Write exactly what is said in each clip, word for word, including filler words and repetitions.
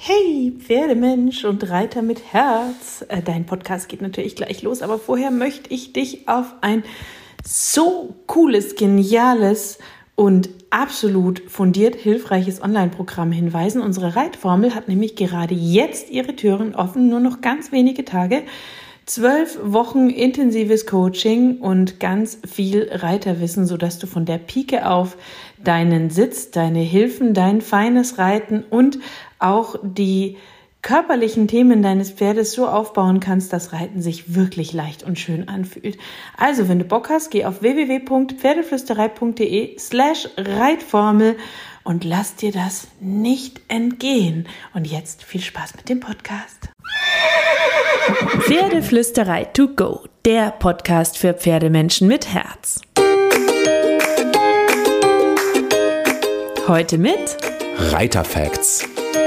Hey, Pferdemensch und Reiter mit Herz. Dein Podcast geht natürlich gleich los, aber vorher möchte ich dich auf ein so cooles, geniales und absolut fundiert hilfreiches Online-Programm hinweisen. Unsere Reitformel hat nämlich gerade jetzt ihre Türen offen, nur noch ganz wenige Tage. Zwölf Wochen intensives Coaching und ganz viel Reiterwissen, sodass du von der Pike auf deinen Sitz, deine Hilfen, dein feines Reiten und auch die körperlichen Themen deines Pferdes so aufbauen kannst, dass Reiten sich wirklich leicht und schön anfühlt. Also, wenn du Bock hast, geh auf w w w punkt pferdeflüsterei punkt d e slash Reitformel und lass dir das nicht entgehen. Und jetzt viel Spaß mit dem Podcast. Pferdeflüsterei to go, der Podcast für Pferdemenschen mit Herz. Heute mit Reiterfacts.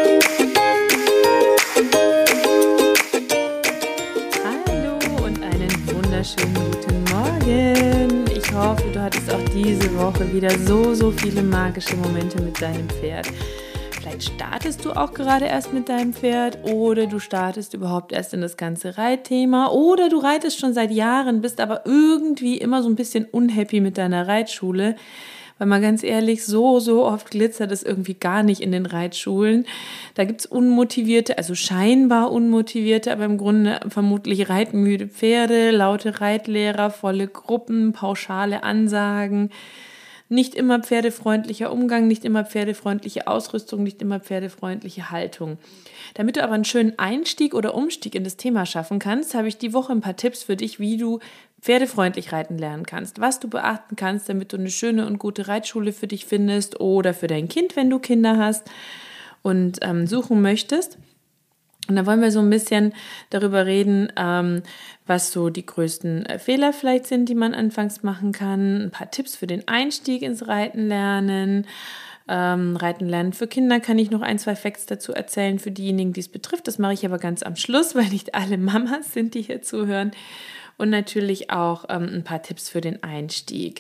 Hallo und einen wunderschönen guten Morgen. Ich hoffe, du hattest auch diese Woche wieder so, so viele magische Momente mit deinem Pferd. Vielleicht startest du auch gerade erst mit deinem Pferd oder du startest überhaupt erst in das ganze Reitthema oder du reitest schon seit Jahren, bist aber irgendwie immer so ein bisschen unhappy mit deiner Reitschule, weil mal ganz ehrlich, so, so oft glitzert es irgendwie gar nicht in den Reitschulen. Da gibt es unmotivierte, also scheinbar unmotivierte, aber im Grunde vermutlich reitmüde Pferde, laute Reitlehrer, volle Gruppen, pauschale Ansagen. Nicht immer pferdefreundlicher Umgang, nicht immer pferdefreundliche Ausrüstung, nicht immer pferdefreundliche Haltung. Damit du aber einen schönen Einstieg oder Umstieg in das Thema schaffen kannst, habe ich die Woche ein paar Tipps für dich, wie du pferdefreundlich reiten lernen kannst, was du beachten kannst, damit du eine schöne und gute Reitschule für dich findest oder für dein Kind, wenn du Kinder hast und ähm, suchen möchtest. Und da wollen wir so ein bisschen darüber reden, ähm, was so die größten äh, Fehler vielleicht sind, die man anfangs machen kann. Ein paar Tipps für den Einstieg ins Reiten lernen. Ähm, Reiten lernen für Kinder kann ich noch ein, zwei Facts dazu erzählen für diejenigen, die es betrifft. Das mache ich aber ganz am Schluss, weil nicht alle Mamas sind, die hier zuhören. Und natürlich auch ähm, ein paar Tipps für den Einstieg,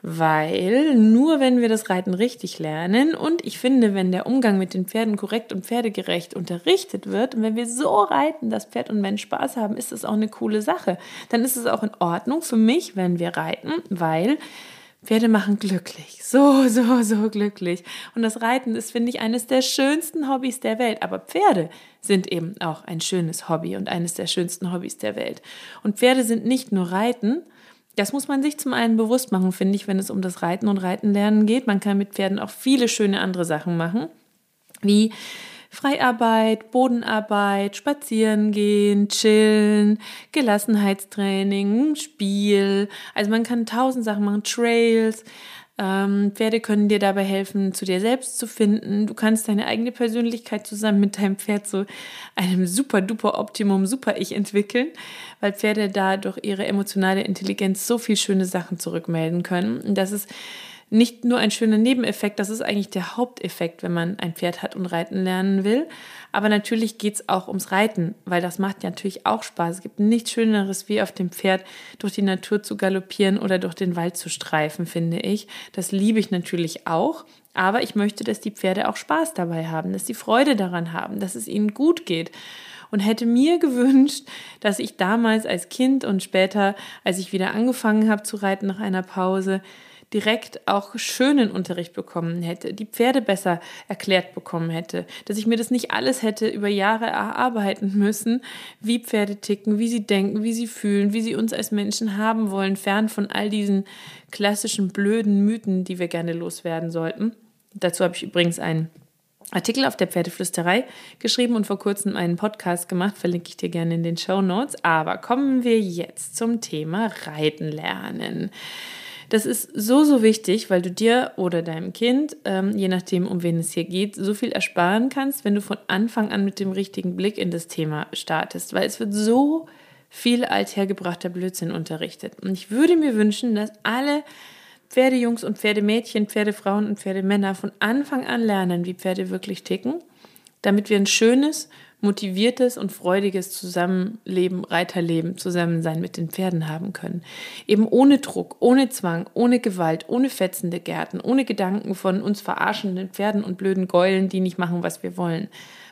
weil nur wenn wir das Reiten richtig lernen und ich finde, wenn der Umgang mit den Pferden korrekt und pferdegerecht unterrichtet wird und wenn wir so reiten, dass Pferd und Mensch Spaß haben, ist das auch eine coole Sache. Dann ist es auch in Ordnung für mich, wenn wir reiten, weil Pferde machen glücklich, so, so, so glücklich. Und das Reiten ist, finde ich, eines der schönsten Hobbys der Welt. Aber Pferde sind eben auch ein schönes Hobby und eines der schönsten Hobbys der Welt. Und Pferde sind nicht nur Reiten. Das muss man sich zum einen bewusst machen, finde ich, wenn es um das Reiten und Reitenlernen geht. Man kann mit Pferden auch viele schöne andere Sachen machen, wie Freiarbeit, Bodenarbeit, spazieren gehen, chillen, Gelassenheitstraining, Spiel. Also man kann tausend Sachen machen, Trails. Ähm, Pferde können dir dabei helfen, zu dir selbst zu finden. Du kannst deine eigene Persönlichkeit zusammen mit deinem Pferd zu einem super duper Optimum, super Ich entwickeln, weil Pferde da durch ihre emotionale Intelligenz so viel schöne Sachen zurückmelden können. Und das ist nicht nur ein schöner Nebeneffekt, das ist eigentlich der Haupteffekt, wenn man ein Pferd hat und reiten lernen will. Aber natürlich geht es auch ums Reiten, weil das macht natürlich auch Spaß. Es gibt nichts Schöneres, wie auf dem Pferd durch die Natur zu galoppieren oder durch den Wald zu streifen, finde ich. Das liebe ich natürlich auch. Aber ich möchte, dass die Pferde auch Spaß dabei haben, dass sie Freude daran haben, dass es ihnen gut geht. Und hätte mir gewünscht, dass ich damals als Kind und später, als ich wieder angefangen habe zu reiten nach einer Pause, direkt auch schönen Unterricht bekommen hätte, die Pferde besser erklärt bekommen hätte, dass ich mir das nicht alles hätte über Jahre erarbeiten müssen, wie Pferde ticken, wie sie denken, wie sie fühlen, wie sie uns als Menschen haben wollen, fern von all diesen klassischen blöden Mythen, die wir gerne loswerden sollten. Dazu habe ich übrigens einen Artikel auf der Pferdeflüsterei geschrieben und vor kurzem einen Podcast gemacht, verlinke ich dir gerne in den Shownotes. Aber kommen wir jetzt zum Thema Reiten lernen. Das ist so, so wichtig, weil du dir oder deinem Kind, ähm, je nachdem, um wen es hier geht, so viel ersparen kannst, wenn du von Anfang an mit dem richtigen Blick in das Thema startest. Weil es wird so viel althergebrachter Blödsinn unterrichtet. Und ich würde mir wünschen, dass alle Pferdejungs und Pferdemädchen, Pferdefrauen und Pferdemänner von Anfang an lernen, wie Pferde wirklich ticken, damit wir ein schönes, motiviertes und freudiges Zusammenleben, Reiterleben, Zusammensein mit den Pferden haben können. Eben ohne Druck, ohne Zwang, ohne Gewalt, ohne fetzende Gärten, ohne Gedanken von uns verarschenden Pferden und blöden Gäulen, die nicht machen, was wir wollen.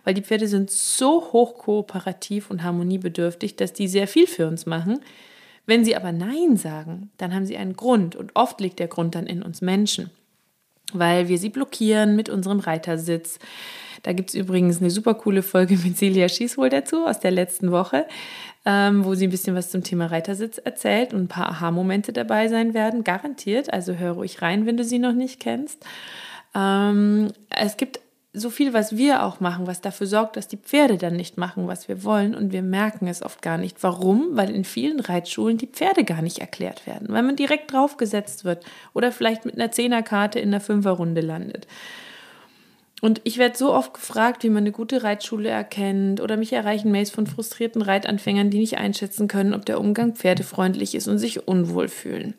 weil die Pferde sind so hoch kooperativ und harmoniebedürftig, dass die sehr viel für uns machen. Wenn sie aber Nein sagen, dann haben sie einen Grund und oft liegt der Grund dann in uns Menschen, weil wir sie blockieren mit unserem Reitersitz. Da gibt es übrigens eine super coole Folge mit Silja Schießwohl dazu aus der letzten Woche, ähm, wo sie ein bisschen was zum Thema Reitersitz erzählt und ein paar Aha-Momente dabei sein werden, garantiert. Also hör ruhig rein, wenn du sie noch nicht kennst. Ähm, es gibt so viel, was wir auch machen, was dafür sorgt, dass die Pferde dann nicht machen, was wir wollen, und wir merken es oft gar nicht. Warum? Weil in vielen Reitschulen die Pferde gar nicht erklärt werden, weil man direkt draufgesetzt wird oder vielleicht mit einer Zehnerkarte in der Fünferrunde landet. Und ich werde so oft gefragt, wie man eine gute Reitschule erkennt, oder mich erreichen Mails von frustrierten Reitanfängern, die nicht einschätzen können, ob der Umgang pferdefreundlich ist und sich unwohl fühlen.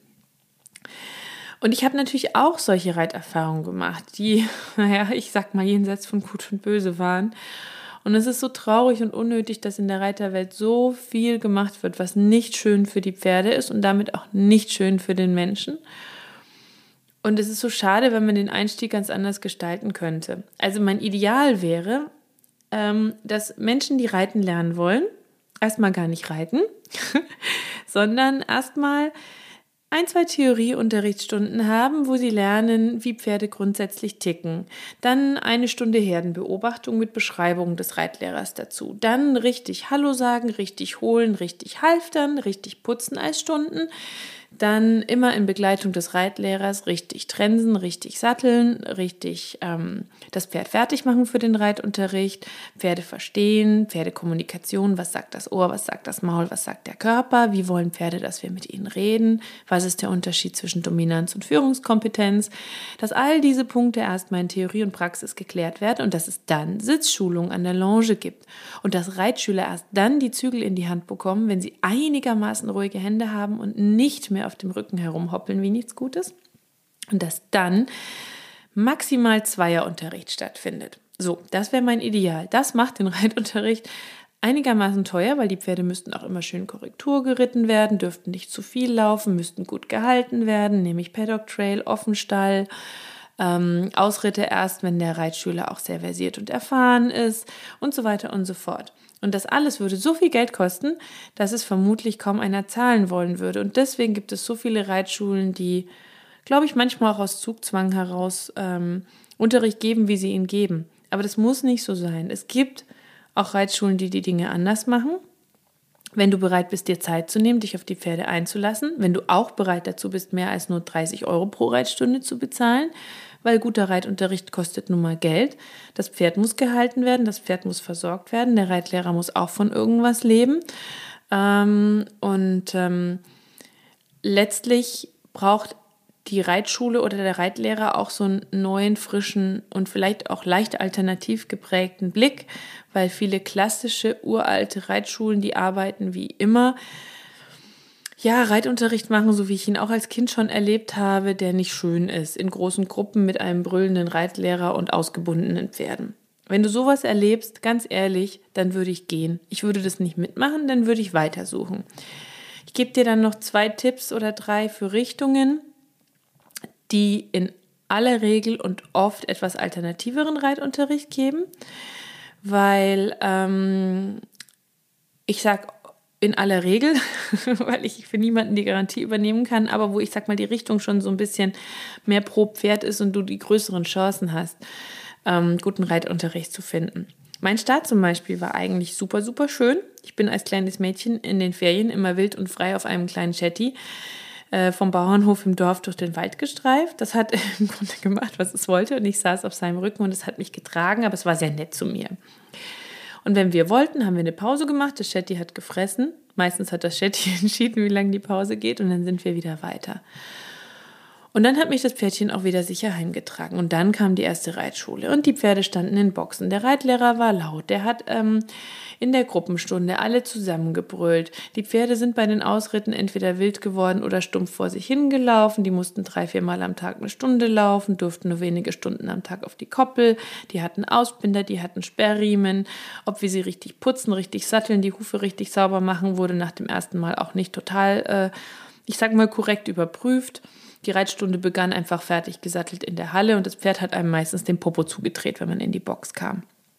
Und ich habe natürlich auch solche Reiterfahrungen gemacht, die, naja, ich sag mal, jenseits von Gut und Böse waren. Und es ist so traurig und unnötig, dass in der Reiterwelt so viel gemacht wird, was nicht schön für die Pferde ist und damit auch nicht schön für den Menschen. Und es ist so schade, wenn man den Einstieg ganz anders gestalten könnte. Also mein Ideal wäre, ähm, dass Menschen, die reiten lernen wollen, erstmal gar nicht reiten, sondern erstmal ein, zwei Theorieunterrichtsstunden haben, wo sie lernen, wie Pferde grundsätzlich ticken. Dann eine Stunde Herdenbeobachtung mit Beschreibung des Reitlehrers dazu. Dann richtig Hallo sagen, richtig holen, richtig halftern, richtig putzen als Stunden. Dann immer in Begleitung des Reitlehrers richtig trensen, richtig satteln, richtig ähm, das Pferd fertig machen für den Reitunterricht, Pferde verstehen, Pferdekommunikation, was sagt das Ohr, was sagt das Maul, was sagt der Körper, wie wollen Pferde, dass wir mit ihnen reden, was ist der Unterschied zwischen Dominanz und Führungskompetenz, dass all diese Punkte erstmal in Theorie und Praxis geklärt werden und dass es dann Sitzschulung an der Longe gibt und dass Reitschüler erst dann die Zügel in die Hand bekommen, wenn sie einigermaßen ruhige Hände haben und nicht mehr auf dem Rücken herumhoppeln wie nichts Gutes, und dass dann maximal Zweierunterricht stattfindet. So, das wäre mein Ideal. Das macht den Reitunterricht einigermaßen teuer, weil die Pferde müssten auch immer schön Korrektur geritten werden, dürften nicht zu viel laufen, müssten gut gehalten werden, nämlich Paddock Trail, Offenstall, ähm, Ausritte erst, wenn der Reitschüler auch sehr versiert und erfahren ist und so weiter und so fort. Und das alles würde so viel Geld kosten, dass es vermutlich kaum einer zahlen wollen würde. Und deswegen gibt es so viele Reitschulen, die, glaube ich, manchmal auch aus Zugzwang heraus ähm, Unterricht geben, wie sie ihn geben. Aber das muss nicht so sein. Es gibt auch Reitschulen, die die Dinge anders machen. Wenn du bereit bist, dir Zeit zu nehmen, dich auf die Pferde einzulassen, wenn du auch bereit dazu bist, mehr als nur dreißig Euro pro Reitstunde zu bezahlen, weil guter Reitunterricht kostet nun mal Geld. Das Pferd muss gehalten werden, das Pferd muss versorgt werden, der Reitlehrer muss auch von irgendwas leben. Ähm, und ähm, letztlich braucht die Reitschule oder der Reitlehrer auch so einen neuen, frischen und vielleicht auch leicht alternativ geprägten Blick, weil viele klassische, uralte Reitschulen, die arbeiten wie immer, ja, Reitunterricht machen, so wie ich ihn auch als Kind schon erlebt habe, der nicht schön ist, in großen Gruppen mit einem brüllenden Reitlehrer und ausgebundenen Pferden. Wenn du sowas erlebst, ganz ehrlich, dann würde ich gehen. Ich würde das nicht mitmachen, dann würde ich weitersuchen. Ich gebe dir dann noch zwei Tipps oder drei für Richtungen, die in aller Regel und oft etwas alternativeren Reitunterricht geben, weil ähm, ich sage in aller Regel, weil ich für niemanden die Garantie übernehmen kann, aber wo ich sag mal die Richtung schon so ein bisschen mehr pro Pferd ist und du die größeren Chancen hast, ähm, guten Reitunterricht zu finden. Mein Start zum Beispiel war eigentlich super, super schön. Ich bin als kleines Mädchen in den Ferien immer wild und frei auf einem kleinen Shetty äh, vom Bauernhof im Dorf durch den Wald gestreift. Das hat im Grunde gemacht, was es wollte, und ich saß auf seinem Rücken und es hat mich getragen, aber es war sehr nett zu mir. Und wenn wir wollten, haben wir eine Pause gemacht. Das Shetty hat gefressen. Meistens hat das Shetty entschieden, wie lange die Pause geht, und dann sind wir wieder weiter. Und dann hat mich das Pferdchen auch wieder sicher heimgetragen. Und dann kam die erste Reitschule und die Pferde standen in Boxen. Der Reitlehrer war laut. Der hat ähm, in der Gruppenstunde alle zusammengebrüllt. Die Pferde sind bei den Ausritten entweder wild geworden oder stumpf vor sich hingelaufen. Die mussten drei, vier Mal am Tag eine Stunde laufen, durften nur wenige Stunden am Tag auf die Koppel. Die hatten Ausbinder, die hatten Sperrriemen. Ob wir sie richtig putzen, richtig satteln, die Hufe richtig sauber machen, wurde nach dem ersten Mal auch nicht total, äh, ich sag mal, korrekt überprüft. Die Reitstunde begann einfach fertig gesattelt in der Halle und das Pferd hat einem meistens den Popo zugedreht, wenn man in die Box kam.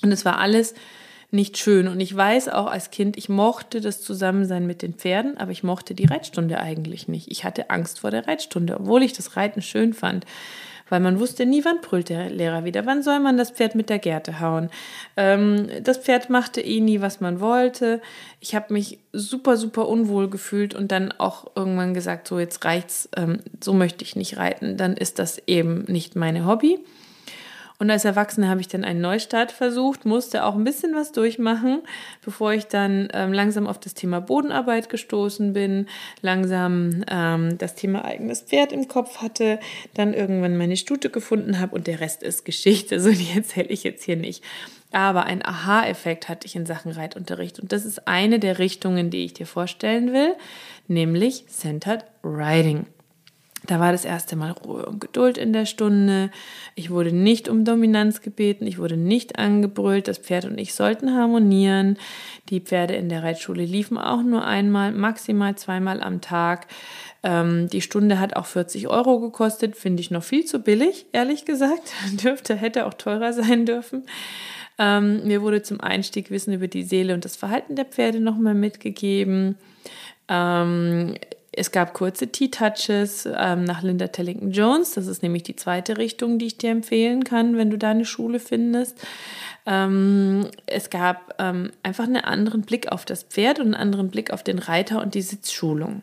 Und es war alles nicht schön. Und ich weiß auch als Kind, ich mochte das Zusammensein mit den Pferden, aber ich mochte die Reitstunde eigentlich nicht. Ich hatte Angst vor der Reitstunde, obwohl ich das Reiten schön fand. Weil man wusste nie, wann brüllt der Lehrer wieder, wann soll man das Pferd mit der Gerte hauen. Ähm, das Pferd machte eh nie, was man wollte. Ich habe mich super, super unwohl gefühlt und dann auch irgendwann gesagt, so jetzt reicht's, ähm, so möchte ich nicht reiten, dann ist das eben nicht meine Hobby. Und als Erwachsene habe ich dann einen Neustart versucht, musste auch ein bisschen was durchmachen, bevor ich dann ähm, langsam auf das Thema Bodenarbeit gestoßen bin, langsam ähm, das Thema eigenes Pferd im Kopf hatte, dann irgendwann meine Stute gefunden habe und der Rest ist Geschichte, also die erzähle ich jetzt hier nicht. Aber ein Aha-Effekt hatte ich in Sachen Reitunterricht und das ist eine der Richtungen, die ich dir vorstellen will, nämlich Centered Riding. Da war das erste Mal Ruhe und Geduld in der Stunde. Ich wurde nicht um Dominanz gebeten, ich wurde nicht angebrüllt. Das Pferd und ich sollten harmonieren. Die Pferde in der Reitschule liefen auch nur einmal, maximal zweimal am Tag. Ähm, die Stunde hat auch vierzig Euro gekostet, finde ich noch viel zu billig, ehrlich gesagt. Dürfte, hätte auch teurer sein dürfen. Ähm, mir wurde zum Einstieg Wissen über die Seele und das Verhalten der Pferde nochmal mitgegeben. Ähm, Es gab kurze T-Touches ähm, nach Linda Tellington-Jones. Das ist nämlich die zweite Richtung, die ich dir empfehlen kann, wenn du da eine Schule findest. Ähm, es gab ähm, einfach einen anderen Blick auf das Pferd und einen anderen Blick auf den Reiter und die Sitzschulung.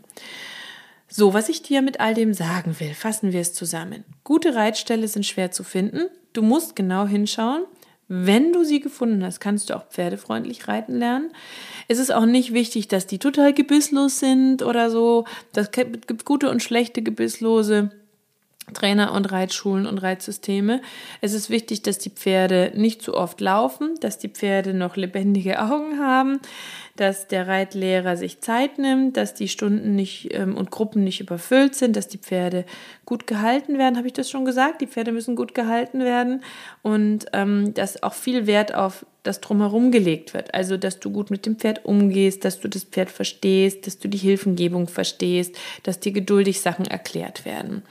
So, was ich dir mit all dem sagen will, fassen wir es zusammen. Gute Reitställe sind schwer zu finden. Du musst genau hinschauen. Wenn du sie gefunden hast, kannst du auch pferdefreundlich reiten lernen. Es ist auch nicht wichtig, dass die total gebisslos sind oder so. Es gibt gute und schlechte gebisslose Trainer und Reitschulen und Reitsysteme. Es ist wichtig, dass die Pferde nicht zu oft laufen, dass die Pferde noch lebendige Augen haben, dass der Reitlehrer sich Zeit nimmt, dass die Stunden nicht ähm, und Gruppen nicht überfüllt sind, dass die Pferde gut gehalten werden. Habe ich das schon gesagt? Die Pferde müssen gut gehalten werden und ähm, dass auch viel Wert auf das Drumherum gelegt wird. Also, dass du gut mit dem Pferd umgehst, dass du das Pferd verstehst, dass du die Hilfengebung verstehst, dass dir geduldig Sachen erklärt werden.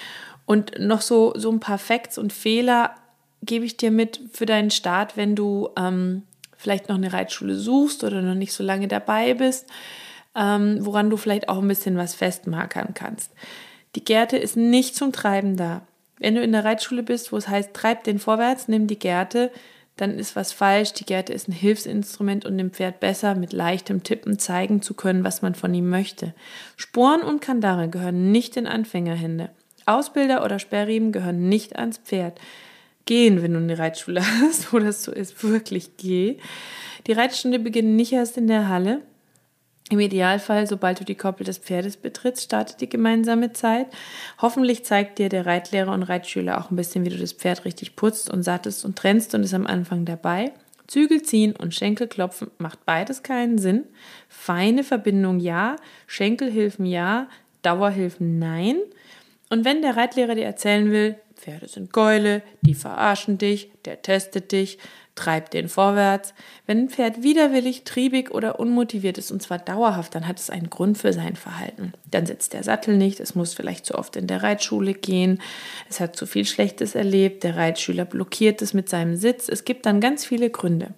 Und noch so, so ein paar Facts und Fehler gebe ich dir mit für deinen Start, wenn du ähm, vielleicht noch eine Reitschule suchst oder noch nicht so lange dabei bist, ähm, woran du vielleicht auch ein bisschen was festmarkern kannst. Die Gerte ist nicht zum Treiben da. Wenn du in der Reitschule bist, wo es heißt, treib den vorwärts, nimm die Gerte, dann ist was falsch. Die Gerte ist ein Hilfsinstrument, um dem Pferd besser mit leichtem Tippen zeigen zu können, was man von ihm möchte. Sporen und Kandare gehören nicht in Anfängerhände. Ausbilder oder Sperrriemen gehören nicht ans Pferd. Gehen, wenn du eine Reitschule hast, wo das so ist, wirklich geh. Die Reitstunde beginnt nicht erst in der Halle. Im Idealfall, sobald du die Koppel des Pferdes betrittst, startet die gemeinsame Zeit. Hoffentlich zeigt dir der Reitlehrer und Reitschüler auch ein bisschen, wie du das Pferd richtig putzt und sattest und trennst und ist am Anfang dabei. Zügel ziehen und Schenkel klopfen macht beides keinen Sinn. Feine Verbindung ja, Schenkelhilfen ja, Dauerhilfen nein. Und wenn der Reitlehrer dir erzählen will, Pferde sind Gäule, die verarschen dich, der testet dich, treibt den vorwärts. Wenn ein Pferd widerwillig, triebig oder unmotiviert ist, und zwar dauerhaft, dann hat es einen Grund für sein Verhalten. Dann sitzt der Sattel nicht, es muss vielleicht zu oft in der Reitschule gehen, es hat zu viel Schlechtes erlebt, der Reitschüler blockiert es mit seinem Sitz. Es gibt dann ganz viele Gründe.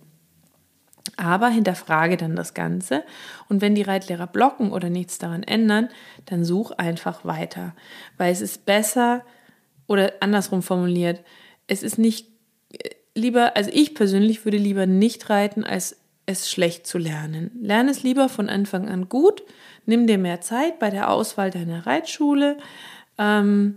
Aber hinterfrage dann das Ganze und wenn die Reitlehrer blocken oder nichts daran ändern, dann such einfach weiter, weil es ist besser oder andersrum formuliert, es ist nicht lieber, also ich persönlich würde lieber nicht reiten, als es schlecht zu lernen. Lerne es lieber von Anfang an gut, nimm dir mehr Zeit bei der Auswahl deiner Reitschule, ähm,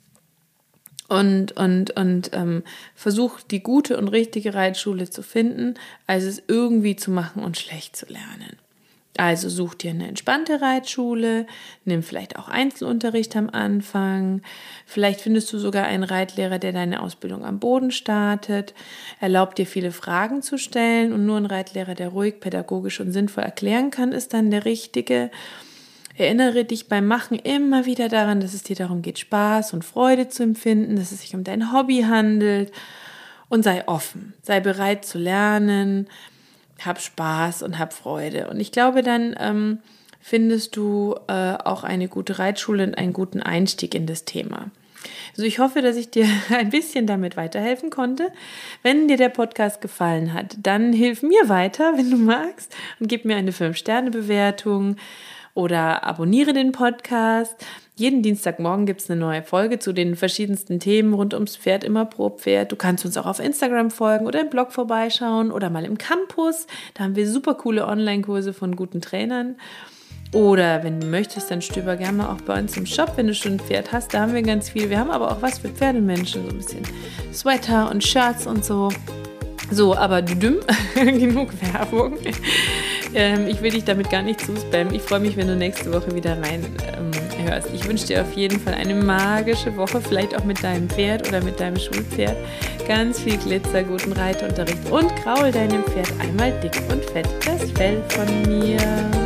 Und, und, und ähm, versuch die gute und richtige Reitschule zu finden, als es irgendwie zu machen und schlecht zu lernen. Also such dir eine entspannte Reitschule, nimm vielleicht auch Einzelunterricht am Anfang, vielleicht findest du sogar einen Reitlehrer, der deine Ausbildung am Boden startet, erlaubt dir viele Fragen zu stellen und nur ein Reitlehrer, der ruhig, pädagogisch und sinnvoll erklären kann, ist dann der Richtige. Erinnere dich beim Machen immer wieder daran, dass es dir darum geht, Spaß und Freude zu empfinden, dass es sich um dein Hobby handelt und sei offen, sei bereit zu lernen, hab Spaß und hab Freude. Und ich glaube, dann ähm, findest du äh, auch eine gute Reitschule und einen guten Einstieg in das Thema. Also ich hoffe, dass ich dir ein bisschen damit weiterhelfen konnte. Wenn dir der Podcast gefallen hat, dann hilf mir weiter, wenn du magst, und gib mir eine fünf Sterne Bewertung oder abonniere den Podcast. Jeden Dienstagmorgen gibt es eine neue Folge zu den verschiedensten Themen rund ums Pferd, immer pro Pferd. Du kannst uns auch auf Instagram folgen oder im Blog vorbeischauen oder mal im Campus. Da haben wir super coole Online-Kurse von guten Trainern. Oder wenn du möchtest, dann stöber gerne mal auch bei uns im Shop, wenn du schon ein Pferd hast. Da haben wir ganz viel. Wir haben aber auch was für Pferdemenschen, so ein bisschen Sweater und Shirts und so. So, aber düdüm, genug Werbung. Ähm, ich will dich damit gar nicht zuspammen. Ich freue mich, wenn du nächste Woche wieder rein ähm, hörst. Ich wünsche dir auf jeden Fall eine magische Woche, vielleicht auch mit deinem Pferd oder mit deinem Schulpferd. Ganz viel Glitzer, guten Reitunterricht und kraul deinem Pferd einmal dick und fett das Fell von mir.